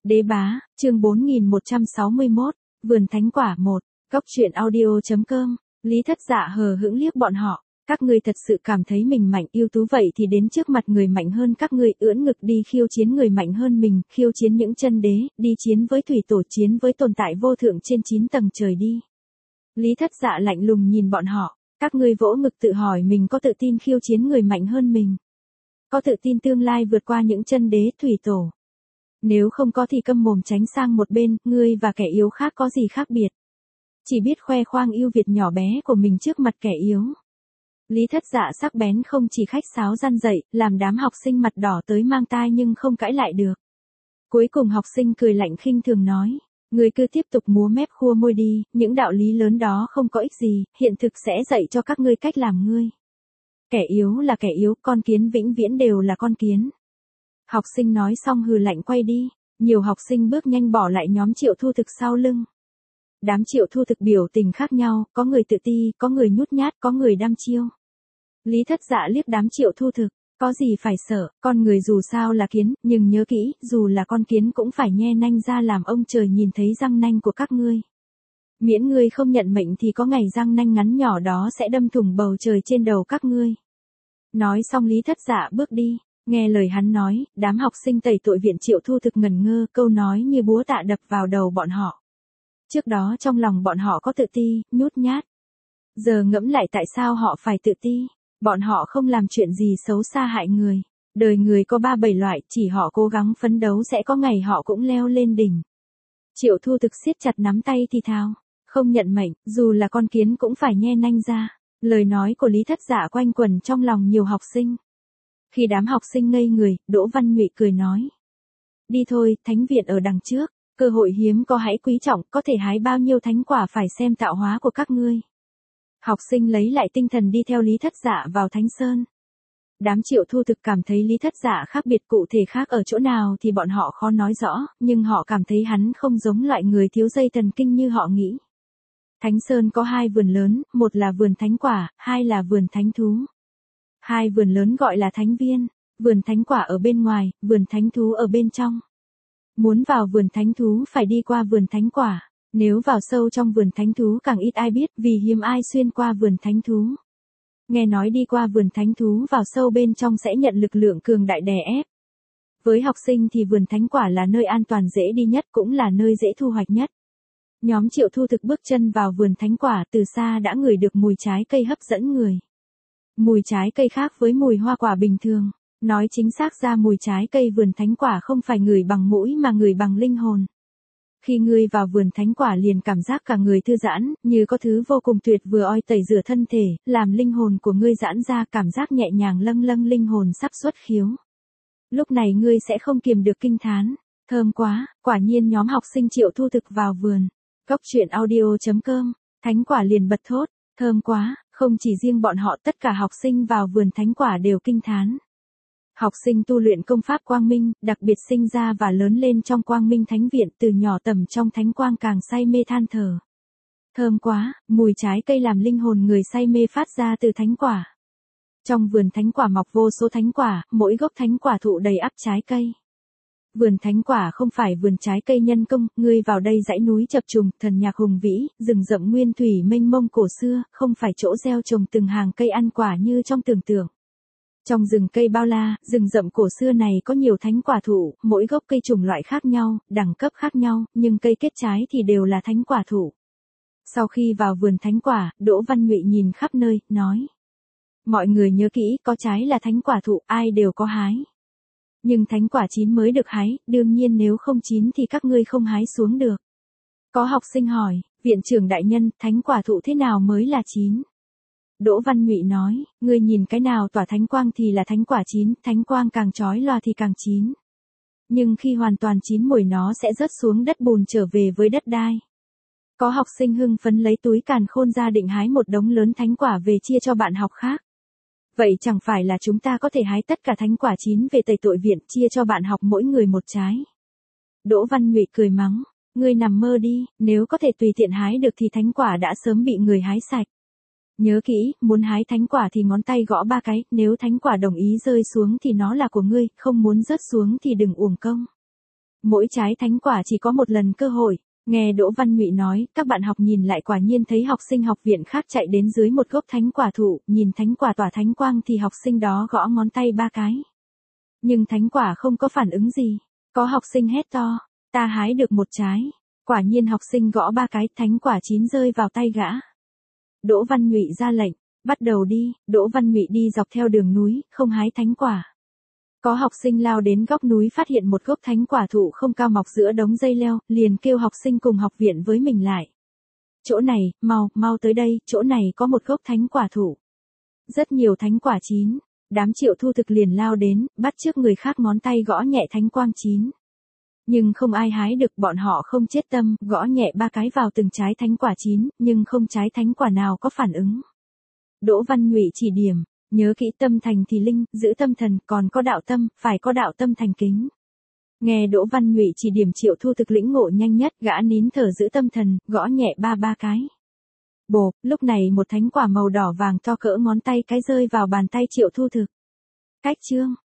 Đế bá, chương 4161, Vườn Thánh Quả 1, Cốc truyện audio.com, Lý Thất Dạ hờ hững liếc bọn họ, các ngươi thật sự cảm thấy mình mạnh ưu tú vậy thì đến trước mặt người mạnh hơn các ngươi ưỡn ngực đi khiêu chiến người mạnh hơn mình, khiêu chiến những chân đế, đi chiến với thủy tổ chiến với tồn tại vô thượng trên 9 tầng trời đi. Lý Thất Dạ lạnh lùng nhìn bọn họ, các ngươi vỗ ngực tự hỏi mình có tự tin khiêu chiến người mạnh hơn mình. Có tự tin tương lai vượt qua những chân đế thủy tổ. Nếu không có thì câm mồm tránh sang một bên, ngươi và kẻ yếu khác có gì khác biệt. Chỉ biết khoe khoang ưu việt nhỏ bé của mình trước mặt kẻ yếu. Lý Thất Dạ sắc bén không chỉ khách sáo răn dậy, làm đám học sinh mặt đỏ tới mang tai nhưng không cãi lại được. Cuối cùng học sinh cười lạnh khinh thường nói, ngươi cứ tiếp tục múa mép khua môi đi, những đạo lý lớn đó không có ích gì, hiện thực sẽ dạy cho các ngươi cách làm ngươi. Kẻ yếu là kẻ yếu, con kiến vĩnh viễn đều là con kiến. Học sinh nói xong hừ lạnh quay đi, nhiều học sinh bước nhanh bỏ lại nhóm Triệu Thu Thực sau lưng. Đám Triệu Thu Thực biểu tình khác nhau, có người tự ti, có người nhút nhát, có người đăm chiêu. Lý Thất Dạ liếc đám Triệu Thu Thực, có gì phải sợ, con người dù sao là kiến, nhưng nhớ kỹ, dù là con kiến cũng phải nhe nanh ra làm ông trời nhìn thấy răng nanh của các ngươi. Miễn ngươi không nhận mệnh thì có ngày răng nanh ngắn nhỏ đó sẽ đâm thủng bầu trời trên đầu các ngươi. Nói xong Lý Thất Dạ bước đi. Nghe lời hắn nói, đám học sinh tẩy tội viện Triệu Thu Thực ngẩn ngơ, câu nói như búa tạ đập vào đầu bọn họ. Trước đó trong lòng bọn họ có tự ti, nhút nhát. Giờ ngẫm lại tại sao họ phải tự ti, bọn họ không làm chuyện gì xấu xa hại người. Đời người có 37 loại, chỉ họ cố gắng phấn đấu sẽ có ngày họ cũng leo lên đỉnh. Triệu Thu Thực siết chặt nắm tay thì thào, không nhận mệnh, dù là con kiến cũng phải nhe nanh ra. Lời nói của Lý Thất Dạ quanh quẩn trong lòng nhiều học sinh. Khi đám học sinh ngây người, Đỗ Văn Nhụy cười nói. Đi thôi, thánh viện ở đằng trước, cơ hội hiếm có hãy quý trọng, có thể hái bao nhiêu thánh quả phải xem tạo hóa của các ngươi. Học sinh lấy lại tinh thần đi theo Lý Thất Dạ vào Thánh Sơn. Đám Triệu Thu Thực cảm thấy Lý Thất Dạ khác biệt cụ thể khác ở chỗ nào thì bọn họ khó nói rõ, nhưng họ cảm thấy hắn không giống loại người thiếu dây thần kinh như họ nghĩ. Thánh Sơn có 2 vườn lớn, một là vườn thánh quả, 2 là vườn thánh thú. 2 vườn lớn gọi là thánh viên, vườn thánh quả ở bên ngoài, vườn thánh thú ở bên trong. Muốn vào vườn thánh thú phải đi qua vườn thánh quả, nếu vào sâu trong vườn thánh thú càng ít ai biết vì hiếm ai xuyên qua vườn thánh thú. Nghe nói đi qua vườn thánh thú vào sâu bên trong sẽ nhận lực lượng cường đại đè ép. Với học sinh thì vườn thánh quả là nơi an toàn dễ đi nhất cũng là nơi dễ thu hoạch nhất. Nhóm Triệu Thu Thực bước chân vào vườn thánh quả từ xa đã ngửi được mùi trái cây hấp dẫn người. Mùi trái cây khác với mùi hoa quả bình thường, nói chính xác ra mùi trái cây vườn thánh quả không phải ngửi bằng mũi mà ngửi bằng linh hồn. Khi ngươi vào vườn thánh quả liền cảm giác cả người thư giãn, như có thứ vô cùng tuyệt vừa oi tẩy rửa thân thể, làm linh hồn của ngươi giãn ra cảm giác nhẹ nhàng lâng lâng linh hồn sắp xuất khiếu. Lúc này ngươi sẽ không kiềm được kinh thán, thơm quá, quả nhiên nhóm học sinh Triệu Thu Thực vào vườn. Cốc truyện audio.com, thánh quả liền bật thốt, thơm quá, không chỉ riêng bọn họ tất cả học sinh vào vườn thánh quả đều kinh thán. Học sinh tu luyện công pháp quang minh, đặc biệt sinh ra và lớn lên trong quang minh thánh viện từ nhỏ tầm trong thánh quang càng say mê than thở. Thơm quá, mùi trái cây làm linh hồn người say mê phát ra từ thánh quả. Trong vườn thánh quả mọc vô số thánh quả, mỗi gốc thánh quả thụ đầy ắp trái cây. Vườn thánh quả không phải vườn trái cây nhân công, ngươi vào đây dãy núi chập trùng, thần nhạc hùng vĩ, rừng rậm nguyên thủy mênh mông cổ xưa, không phải chỗ gieo trồng từng hàng cây ăn quả như trong tưởng tượng. Trong rừng cây bao la, rừng rậm cổ xưa này có nhiều thánh quả thụ, mỗi gốc cây chủng loại khác nhau, đẳng cấp khác nhau, nhưng cây kết trái thì đều là thánh quả thụ. Sau khi vào vườn thánh quả, Đỗ Văn Nhụy nhìn khắp nơi, nói. Mọi người nhớ kỹ, có trái là thánh quả thụ, ai đều có hái. Nhưng thánh quả chín mới được hái, đương nhiên nếu không chín thì các ngươi không hái xuống được. Có học sinh hỏi, viện trưởng đại nhân, thánh quả thụ thế nào mới là chín? Đỗ Văn Nhụy nói, ngươi nhìn cái nào tỏa thánh quang thì là thánh quả chín, thánh quang càng chói lòa thì càng chín. Nhưng khi hoàn toàn chín mùi nó sẽ rớt xuống đất bùn trở về với đất đai. Có học sinh hưng phấn lấy túi càn khôn ra định hái một đống lớn thánh quả về chia cho bạn học khác. Vậy chẳng phải là chúng ta có thể hái tất cả thánh quả chín về tẩy tội viện chia cho bạn học mỗi người một trái. Đỗ Văn Nhụy cười mắng, ngươi nằm mơ đi, nếu có thể tùy tiện hái được thì thánh quả đã sớm bị người hái sạch. Nhớ kỹ, muốn hái thánh quả thì ngón tay gõ 3 cái, nếu thánh quả đồng ý rơi xuống thì nó là của ngươi, không muốn rớt xuống thì đừng uổng công. Mỗi trái thánh quả chỉ có một lần cơ hội. Nghe Đỗ Văn Nhụy nói, các bạn học nhìn lại quả nhiên thấy học sinh học viện khác chạy đến dưới một gốc thánh quả thụ, nhìn thánh quả tỏa thánh quang thì học sinh đó gõ ngón tay 3 cái. Nhưng thánh quả không có phản ứng gì. Có học sinh hét to, ta hái được một trái. Quả nhiên học sinh gõ 3 cái, thánh quả chín rơi vào tay gã. Đỗ Văn Nhụy ra lệnh, bắt đầu đi. Đỗ Văn Nhụy đi dọc theo đường núi, không hái thánh quả. Có học sinh lao đến góc núi phát hiện một gốc thánh quả thụ không cao mọc giữa đống dây leo, liền kêu học sinh cùng học viện với mình lại. Chỗ này, mau tới đây, chỗ này có một gốc thánh quả thụ. Rất nhiều thánh quả chín. Đám Triệu Thu Thực liền lao đến, bắt chước người khác ngón tay gõ nhẹ thánh quang chín. Nhưng không ai hái được, bọn họ không chết tâm, gõ nhẹ 3 cái vào từng trái thánh quả chín, nhưng không trái thánh quả nào có phản ứng. Đỗ Văn Nhụy chỉ điểm, nhớ kỹ tâm thành thì linh, giữ tâm thần, còn có đạo tâm, phải có đạo tâm thành kính. Nghe Đỗ Văn Nhụy chỉ điểm Triệu Thu Thực lĩnh ngộ nhanh nhất, gã nín thở giữ tâm thần, gõ nhẹ 3 cái. Bộp, lúc này một thánh quả màu đỏ vàng to cỡ ngón tay cái rơi vào bàn tay Triệu Thu Thực. Cách chương